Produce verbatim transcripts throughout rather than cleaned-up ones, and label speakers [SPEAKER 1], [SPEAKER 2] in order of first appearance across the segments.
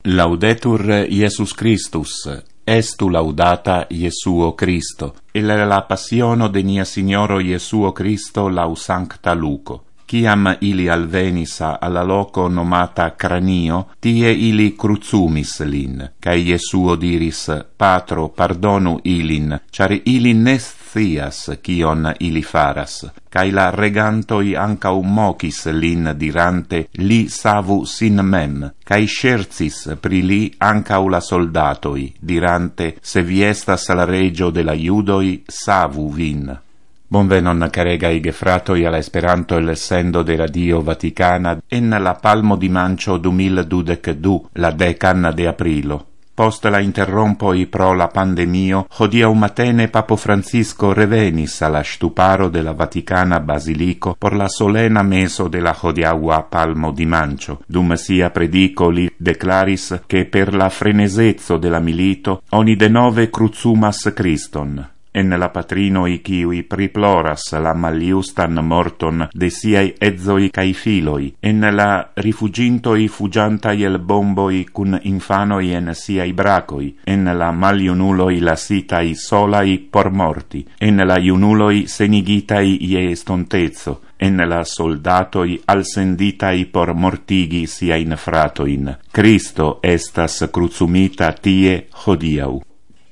[SPEAKER 1] Laudetur Iesus Christus, estu laudata Iesuo Christo, il la passiono de nia Signoro Iesuo Christo lau sancta Luco. Ciam ili alvenis alla loco nomata Cranio, tie ili cruzumis lin, cae Iesuo diris, Patro, pardonu ilin, char ili ne scias cion ili faras. Cae la regantoi ancau mocis lin dirante, li savu sin mem, cae scherzis pri li ancau la soldatoi, dirante, se vi estas la regio de la Iudoi, savu vin. Bonvenon caregai gefratoi alla Esperanto el sendo de Radio Vaticana en la palmo di mancio du mil dudecdu, la decan de aprilo. Post la interrompoi pro la pandemio, hodiau matene Papo Francisco revenis alla stuparo de la Vaticana Basilico por la solena meso de la hodiaua palmo di mancio. Dum sia predico li declaris che per la frenesezzo de la milito oni de nove cruzumas Christon. En la patrinoi kiui priploras la maliustan morton de siai edzoi cae filoi, en la rifugintoi fugiantai el bomboi cun infanoi en siai bracoi, en la maliunuloi lasitai solai por morti, en la iunuloi senigitai ie estontezzo, en la soldatoi alsenditai por mortigi siain fratoin. Cristo estas crucumita tie hodiau.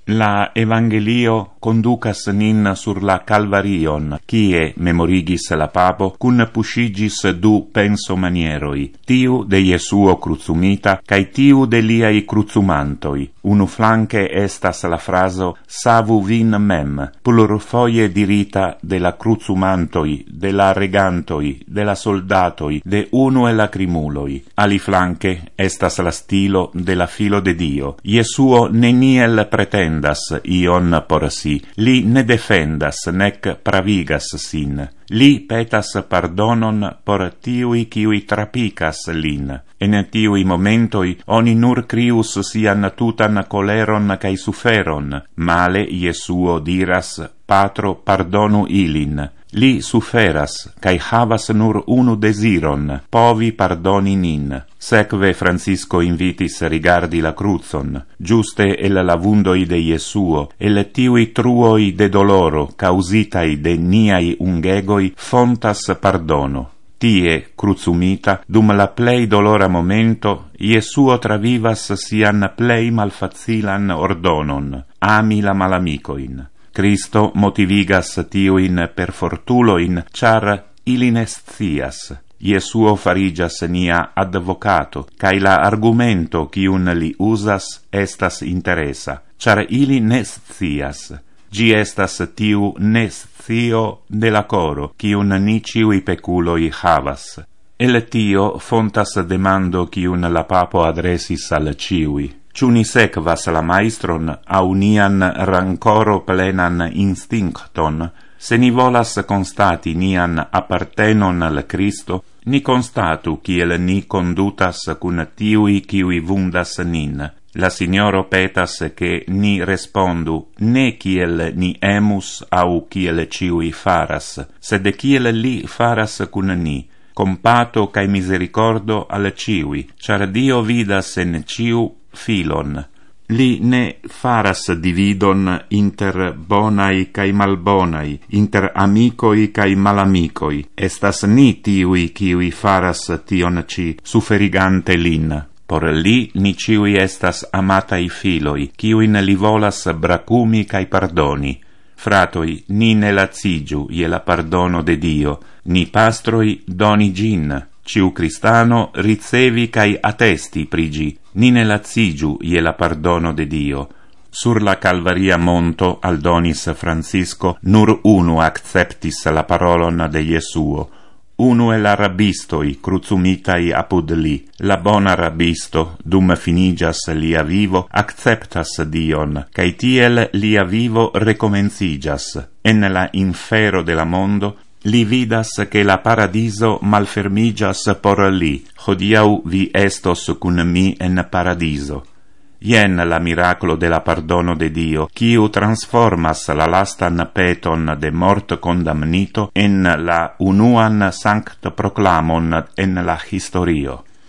[SPEAKER 1] La Evangelio conducas nin sur la Calvarion, kie memorigis la papo, cun puscigis du penso manieroi, tiu de Iesuo crucumita, cae tiu de liai crucumantoi. Unu flanque estas la fraso savu vin mem, plurfoje dirita de la crucumantoi, de la regantoi, de la soldatoi, de unu e lacrimuloi. Ali flanque estas la stilo de la filo de Dio. Iesuo neniel pretendas ion por si, li ne defendas nec pravigas sin. Li petas pardonon por tiui kiui trapicas lin. En tiui momentoi oni nur crius sian tutan coleron cae suferon. Male Iesuo diras, Patro, pardonu ilin. Li suferas, cae havas nur unu desiron, povi pardoni nin. Sekve Francisco invitis rigardi la cruzon, giuste el la vundoi de Iesuo, el tiui truoi de doloro, causitai de niai ungegoi, fontas pardono. Tie, crucumita, dum la plei dolora momento, Iesuo travivas sian plei malfacilan ordonon, ami la malamicoin. Cristo motivigas tiuin per fortuloin, char ili ne scias. Iesuo farigas nia advocato, cae la argumento cium li usas estas interesa, char ili ne scias. Gi estas tiu ne scio de la coro, cium ni ciui peculoi havas. El tio fontas demando cium la papo adresis al ciui. Ciu ni sekvas la maestron au nian rancoro plenan instincton, se ni volas constati nian appartenon al Cristo, ni constatu kiel ni condutas cun tiui kiui vundas nin. La Signoro petas che ni respondu ne kiel ni emus au kiel ciui faras, sed kiel li faras cun ni, compato cae misericordo al ciui, char Dio vidas en ciu filon. Li ne faras dividon inter bonai cae malbonai, inter amicoi cae malamicoi. Estas ni tiui kiui faras tion ci, suferigante lin. Por li ni ciui estas amatai filoi, kiuin li volas bracumi cae pardoni. Fratoi, ni ne lazigiu ie la pardono de Dio, ni pastroi doni gin. Ciu cristano ricevi cae attesti prigi, ni ne lazigiu ie la pardono de Dio. Sur la Calvaria monto aldonis Francisco, nur unu acceptis la parolon de Iesuo. Unu el rabbistoi cruzumitai apud li. La bona rabbisto, dum finigas lia vivo, acceptas Dion, cae tiel lia vivo recomencigas. En la infero de la mondo, li vidas che la paradiso malfermigas por li. Hodiau vi estos cun mi en paradiso. Ien la miracolo de la pardono de Dio, quiu transformas la lastan peton de mort condamnito en la unuan sanct proclamon en la historio.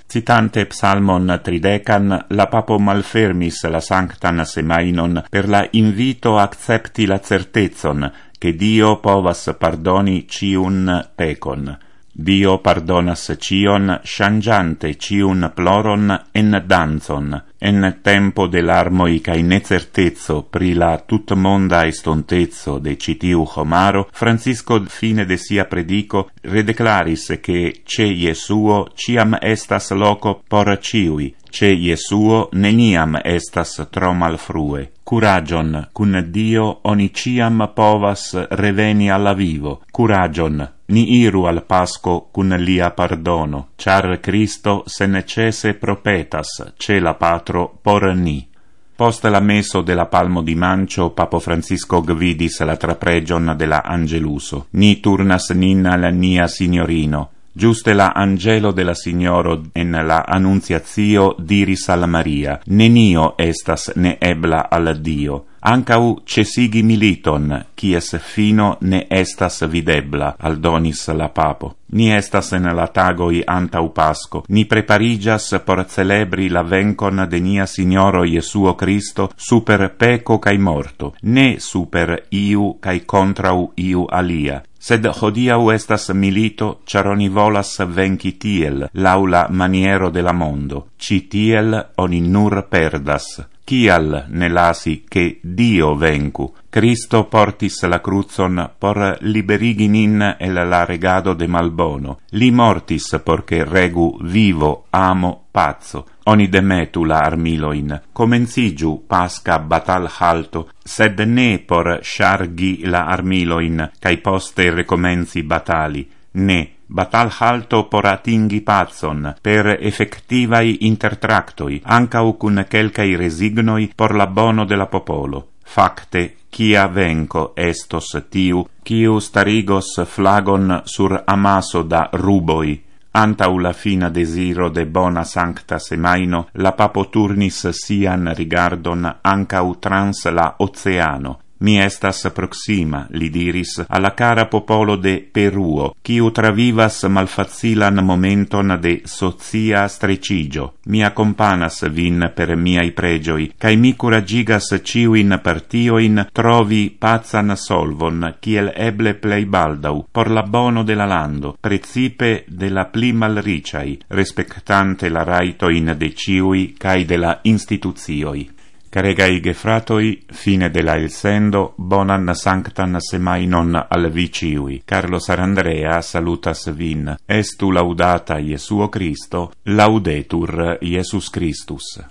[SPEAKER 1] Citante psalmon tridecan, la papo malfermis la sanctan semainon per la invito accepti la certezon, che Dio povas pardoni ciun pecon. Dio pardonas cion, changiante ciun ploron en danzon. En tempo de larmoi cae necertezzo pri la tutmonda estontezzo de citiu homaro, Francisco fine de sia predico redeclaris che ce Iesuo ciam estas loco por ciui, ce Iesuo neniam estas tro malfrue. Curagion, cun Dio oni ciam povas reveni alla vivo. Curagion, ni iru al Pasco cun lia pardono, char Cristo se necesse propetas, ce la patro por ni. Post la meso de la palmo di Mancio, Papo Francisco gvidis la trapregion de la Angeluso. Ni turnas nin al nia signorino. Giuste la angelo de la signoro en la annunziatio diris al Maria, nenio estas ne ebla al Dio. Ancau cesigi militon, quies fino ne estas videbla, aldonis la papo. Ni estas en la tagoi antau Pasco, ni preparigas por celebri la vencon de nia Signoro Iesuo Cristo super peco cae morto, ne super iu cae contrau iu alia. Sed hodiau estas milito, char oni volas venci tiel, laula maniero de la mondo. Ci tiel oni nur perdas. Cial ne lasi che Dio vencu? Cristo portis la cruzon por liberigi nin el la regado de malbono. Li mortis porche regu vivo, amo, pazzo. Oni demetu la armiloin. Comencigiu pasca batal halto, sed ne por shargi la armiloin, cae poste recomenzi batali. Ne, batal halto por atingi pazon, per effectivai intertractoi, ancau cun quelcai resignoi por la bono de la popolo. Facte, quia venco estos tiu, quiu starigos flagon sur amaso da ruboi. Antau la fina desiro de bona sancta semaino, la papo turnis sian rigardon ancau trans la oceano. Mi estas proxima, li diris, alla cara popolo de Peruo, quiu travivas malfacilan momenton de socia strecigio. Mi accompanas vin per miai pregioi, cae mi curagigas ciuin partioin trovi pazan solvon, kiel eble plei baldau, por la bono de la lando, precipe de la pli malriciai, respectante la raitoin de ciui cae de la instituzioi. Caregai gefratoi, fine de la elsendo, bonan sanctan semainon al vi ciui. Carlo Sarandrea salutas vin. Estu laudata Iesuo Cristo, laudetur Iesus Christus.